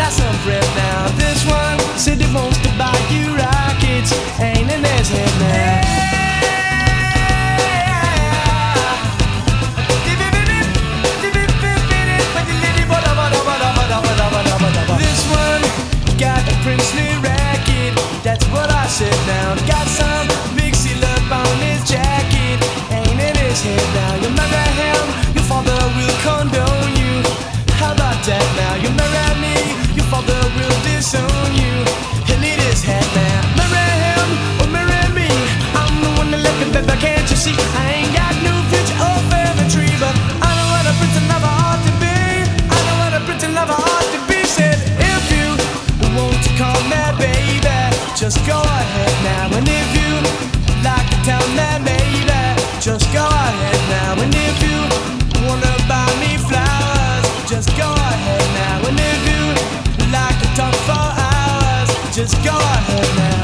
got some bread now. This one said he wants to buy you rockets, ain't in his head now. This one got a princely racket, that's what I said now. Got some big seal up on his jacket, ain't in his head now. You marry him, your father will condone you. How about that now? You marry me, your father will disown you. He'll eat his head now. Marry him or marry me, I'm the one that left it, baby, can't you see? I ain't got no future or family tree, but I know what a prince and lover ought to be. I know what a prince and lover ought to be. Said if you want to call me baby, just go ahead now. And if you like to tell me maybe, just go ahead now. And if you wanna buy me flowers, just go ahead now. And if you like to talk for hours, just go ahead now.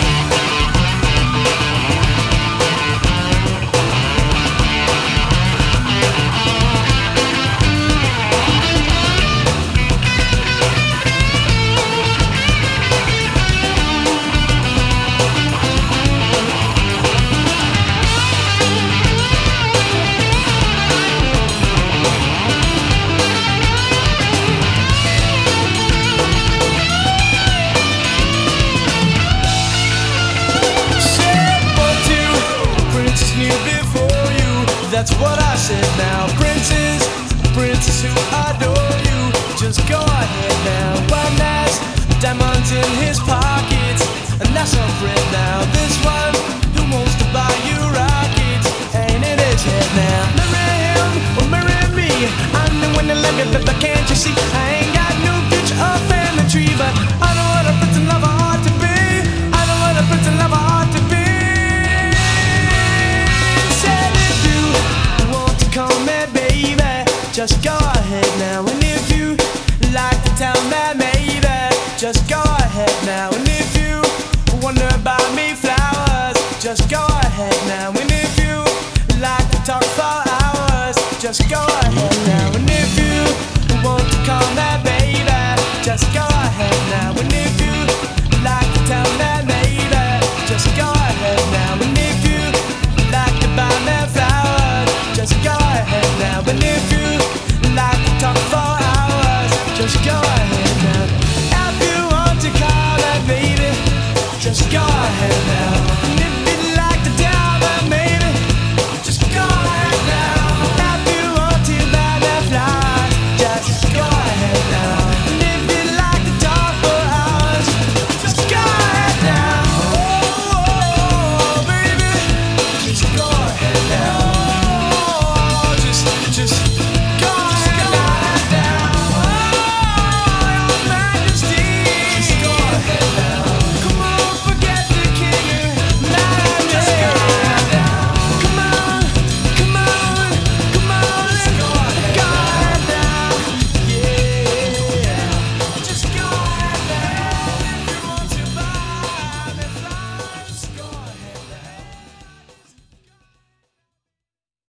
That's what I said now. Princes who adore you, just go ahead now. One has diamonds in his pockets, and that's some bread now. This one who wants to buy you rockets, ain't in his head now. Marry him or marry me, I'm the one that left it, but can't you see? I ain't got no future or family tree, but I know what a prince and lover ought to be. I know what a prince and lover ought to be. Call me baby, just go ahead now. And if you like to tell me maybe, just go ahead now. And if you wonder about me flowers, just go ahead now. And if you like to talk for hours, just go ahead now. And if you want to call me baby, just go ahead now. And if you like to tell me